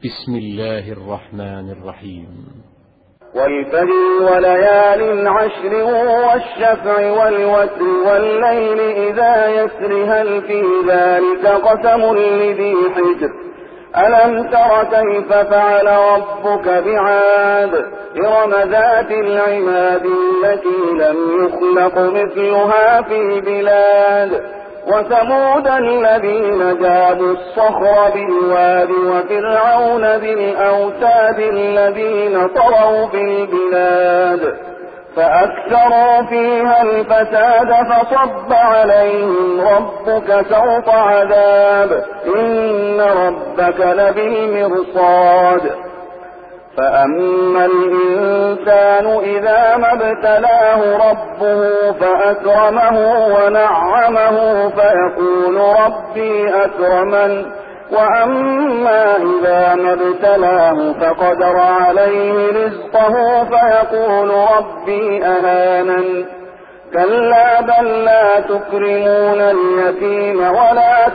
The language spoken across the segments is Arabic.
بسم الله الرحمن الرحيم. والفجر وليال عشر والشفع والوتر والليل إذا يسر هل في ذلك قسم لذي حجر ألم تر كيف فعل ربك بعاد إرم ذات العماد التي لم يخلق مثلها في البلاد وثمود الذين جابوا الصخر بالواد وفرعون ذي الأوتاد الذين طغوا في البلاد فأكثروا فيها الفساد فصب عليهم ربك سوط عذاب إن ربك لبالمرصاد فأما الإنسان إذا ما ابتلاه ربه فأكرمه ونعمه فيقول ربي أكرمن وأما إذا ما ابتلاه فقدر عليه رزقه فيقول ربي أهانن كلا بل لا تكرمون اليتيم ولا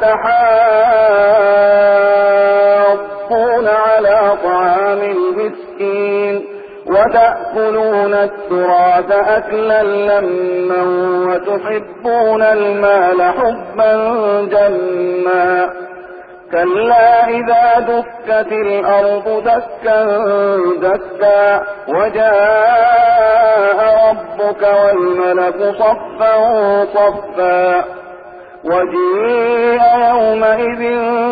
تحاضون على طعام المسكين وتأكلون التراث أكلا لما وتحبون المال حبا جما كلا إذا دكت الأرض دكا دكا وجاء ربك والملك صفا صفا وجيء يومئذ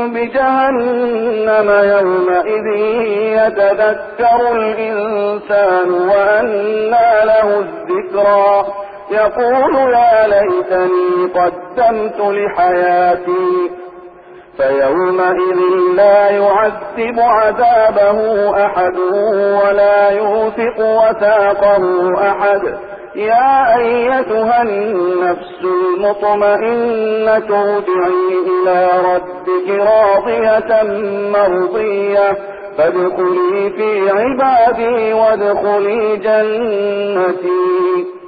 بجهنم يومئذ يتذكر الإنسان وأنى له الذكرى يقول يا ليتني قدمت لحياتي فيومئذ لا يعذب عذابه أحد ولا يوثق وثاقه أحد يا أيتها النفس المطمئنة ارجعي إلى ربك راضية مرضية فادخلي في عبادي وادخلي جنتي